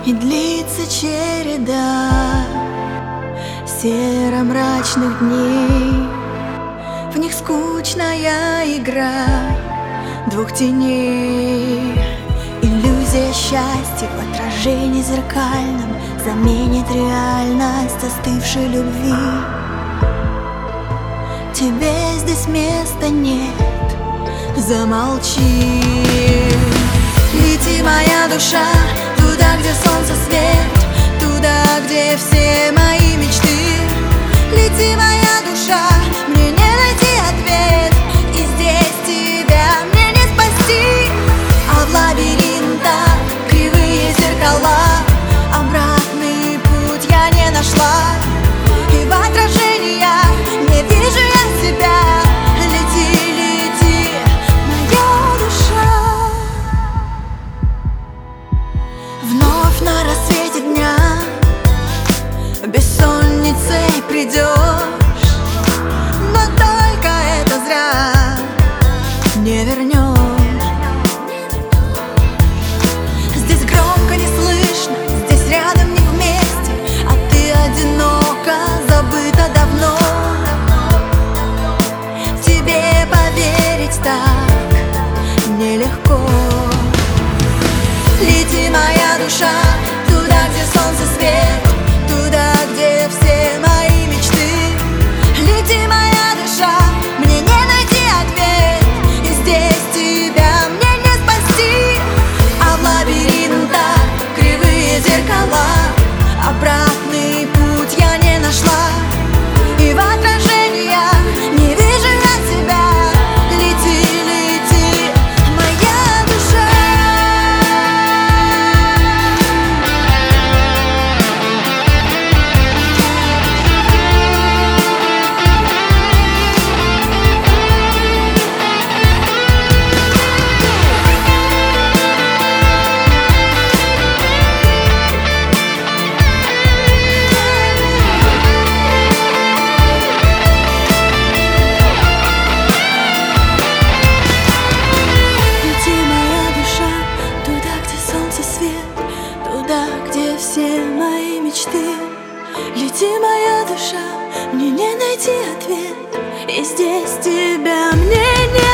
И длится череда серо-мрачных дней. В них скучная игра двух теней. Иллюзия счастья в отражении зеркальном заменит реальность застывшей любви. Тебе здесь места нет, замолчи. Лети, моя душа, туда, где солнце свет, туда, где все мои мечты. Лети, моя душа, мне не найти ответ, и здесь тебя мне не спасти. А в лабиринтах кривые зеркала, обратный путь я не нашла. И в отражениях не вижу я себя. Лети, лети, моя душа. Вновь на рассвете дня бессонницей придешь, но только это зря не вернешь. Здесь громко не слышно, здесь рядом не вместе, а ты одинока, забыта давно. Тебе поверить так нелегко. Лети, моя душа, туда, где солнце свет, туда, где все мои мечты. Лети, моя душа, мне не найти ответ, и здесь тебя мне не спасти. А в лабиринтах кривые зеркала, обратный путь я не нашла. И в отражениях не вижу я себя. Лети, лети, моя душа. Туда, где все мои мечты. Лети, моя душа, мне не найти ответ, и здесь тебя мне не